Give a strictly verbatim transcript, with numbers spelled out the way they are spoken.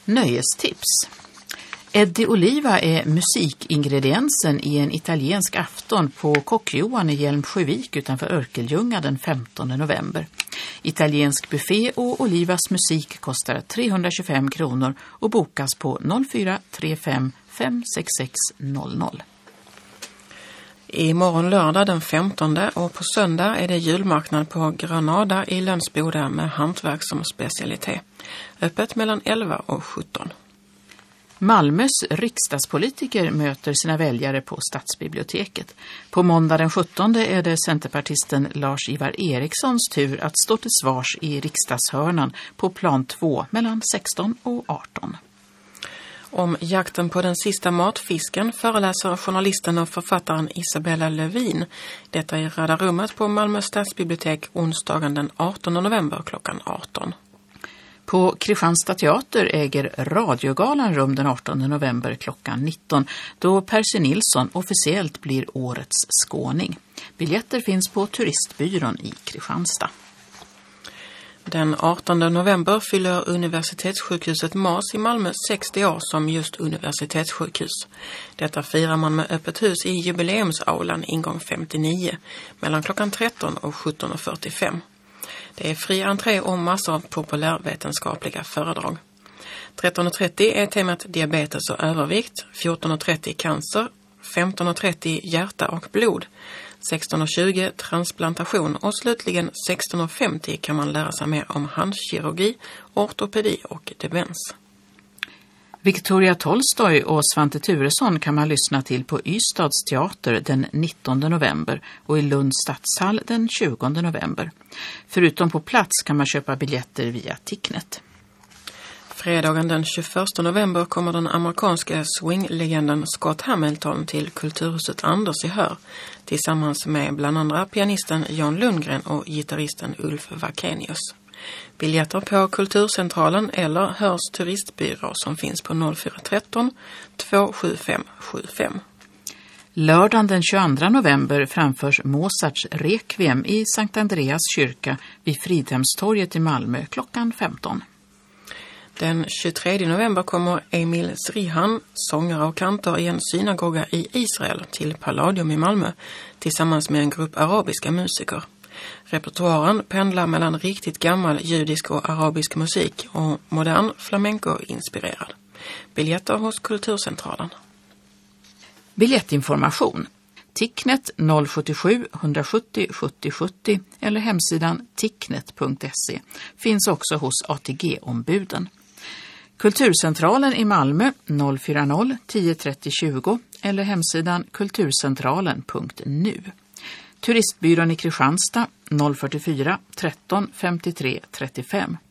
Nöjestips. Eddie Oliva är musikingrediensen i en italiensk afton på Kock-Johan i Hjälmsjövik utanför Örkeljunga den femtonde november. Italiensk buffé och Olivas musik kostar trehundratjugofem kronor och bokas på noll fyra tre fem fem sex sex noll noll. Imorgon lördag den femtonde och på söndag är det julmarknad på Granada i Lönsboda med hantverk som specialitet. Öppet mellan elva och sjutton. Malmös riksdagspolitiker möter sina väljare på Stadsbiblioteket. På måndag den sjuttonde är det centerpartisten Lars-Ivar Erikssons tur att stå till svars i riksdagshörnan på plan två mellan sexton och arton. Om jakten på den sista matfisken föreläser journalisten och författaren Isabella Lövin. Detta är Röda rummet på Malmö stadsbibliotek onsdagen den artonde november klockan arton. På Kristianstad teater äger radiogalan rum den artonde november klockan nitton då Percy Nilsson officiellt blir årets skåning. Biljetter finns på turistbyrån i Kristianstad. Den artonde november fyller universitetssjukhuset M A S i Malmö sextio år som just universitetssjukhus. Detta firar man med öppet hus i jubileumsaulan ingång femtionio mellan klockan tretton och sjutton och fyrtiofem. Det är fri entré och massor av populärvetenskapliga föredrag. tretton och trettio är temat diabetes och övervikt, fjorton och trettio cancer, femton och trettio hjärta och blod, sexton och tjugo transplantation och slutligen sexton och femtio kan man lära sig mer om handkirurgi, ortopedi och demens. Victoria Tolstoy och Svante Turesson kan man lyssna till på Ystads teater den nittonde november och i Lunds stadshall den tjugonde november. Förutom på plats kan man köpa biljetter via Ticknet. Fredagen den tjugoförsta november kommer den amerikanska swinglegenden Scott Hamilton till Kulturhuset Anders i Hör tillsammans med bland andra pianisten Jan Lundgren och gitarristen Ulf Vakenius. Biljetter på Kulturcentralen eller Hörs turistbyrå som finns på noll fyra tretton två sju fem sju fem. Lördagen den tjugoandra november framförs Mozarts Requiem i Sankt Andreas kyrka vid Fridhemstorget i Malmö klockan femton. Den tjugotredje november kommer Emil Srihan, sångare och kantor i en synagoga i Israel till Palladium i Malmö tillsammans med en grupp arabiska musiker. Repertoaren pendlar mellan riktigt gammal judisk och arabisk musik och modern flamenco-inspirerad. Biljetter hos Kulturcentralen. Biljettinformation. Ticknet noll sju sju ett sju noll sjuttio sjuttio eller hemsidan ticknet punkt se finns också hos A T G-ombuden. Kulturcentralen i Malmö noll fyra noll tio trettio tjugo eller hemsidan kulturcentralen punkt nu. Turistbyrån i Kristianstad noll fyrtiofyra tretton femtiotre trettiofem.